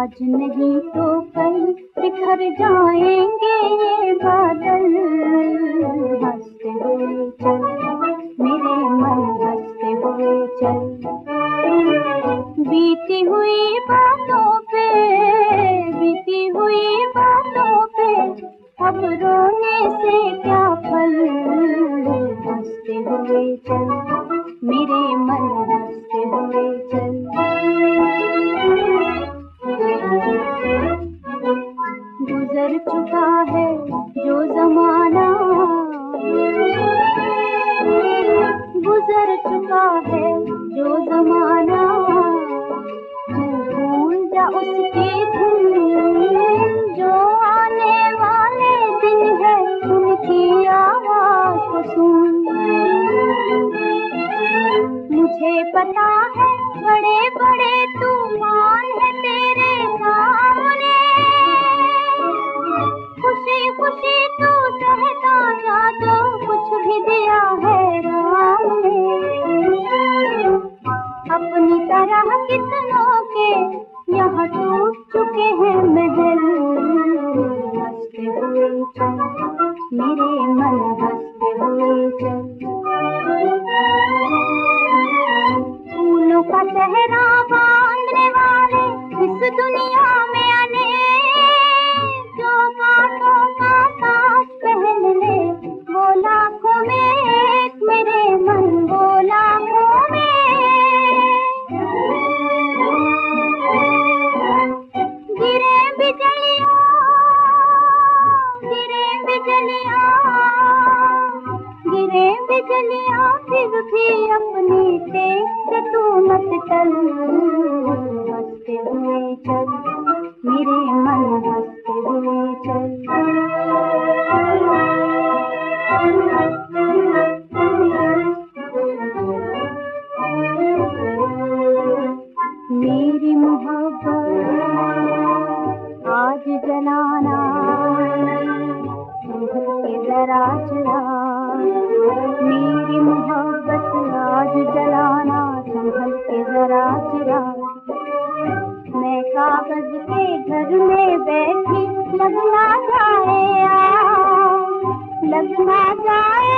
आज नहीं तो कल बिखर जाएंगे ये बादल। हंसते हुए चल मेरे मन, हंसते हुए चल। बीती हुई बातों पे, बीती हुई बातों पे अब रोने से क्या फल। हंसते हुए चल मेरे मन, हंसते हुए चल। गुजर चुका है जो जमाना, गुजर चुका है जो जमाना। तू भूल जा उसकी धुन, जो आने वाले दिन है उनकी आवाज को सुन। मुझे पता है बड़े बड़े तूफान है तेरे सामने, खुशी खुशी तू सहता जा तो कुछ भी दिया है राम ने। अपनी तरह कितनों के यहाँ टूट चुके हैं महल। हंसते हुए चल मेरे मन, हंसते हुए चल। फूलों का सहरा बांधने वाले इस दुनिया में अनेक, जो कांटों का ताज पहन ले वो लाखों में एक। मेरे मन वो लाखों में। गिरे बिजलियां, गिरे बिजलियां, गिरे बिजलियां फिर भी अपनी तेज से तू मत टल। हंसते हुए चल मेरे मन, हंसते हुए चल। मेरी मोहब्बत आज जलाना, संभल के जरा चला। मेरी मोहब्बत आज जलाना, संभल के जरा चला। मैं कागज के घर में बैठी, लगना जाए, लगना जाए